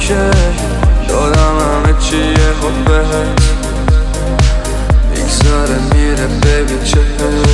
اوکی یادم همه چیه خود بهت میگذاره میره ببین چه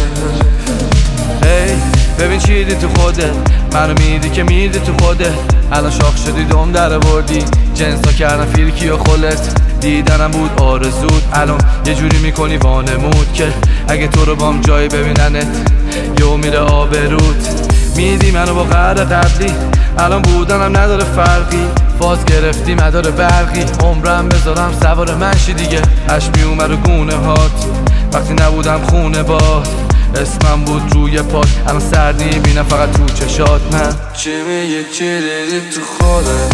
هی ببین چی دی تو خودت، منو میدی که میدی تو خودت. الان شاخ شدی دوم در بردی، جنسا کردن فیرکی و خلت. دیدنم بود آرزود، الان یه جوری میکنی وانمود که اگه تو رو بام جایی ببیننت یهو میره آبروت. میدی منو با قهر قبلی، الان بودنم نداره فرقی. فاز گرفتی مدار برقی، عمرم بذارم سوار منشی دیگه. اش میومد رو گونه هات وقتی نبودم خونه باد. اسمم بود روی پات، الان سرد میبینم فقط تو چشات. من چی میگی چی دیدی تو خودت،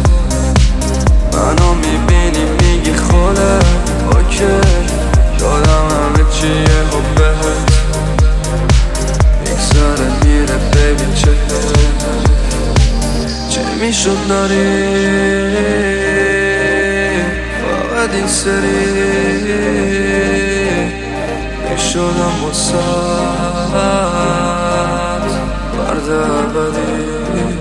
منو میبینی میگی خودت اوکی یادم همه چیه خب بهت میگذاره میره ببین چه میشد داری فقط این سری میشدم واسه برد ابدی.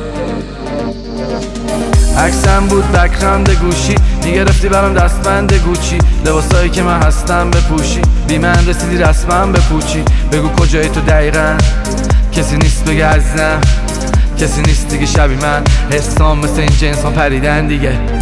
عکسم بود بک‌گراند گوشی، میگرفتی برام دستبند گوچی. لباسایی که من هستم بپوشی، بی من رسیدی رسما بپوچی. بگو کجایی تو دقیقا، کسی نیست بگه عزیزم، کسی نیست دیگه شبی من. حسام مثل این جنس ها پریدن دیگه.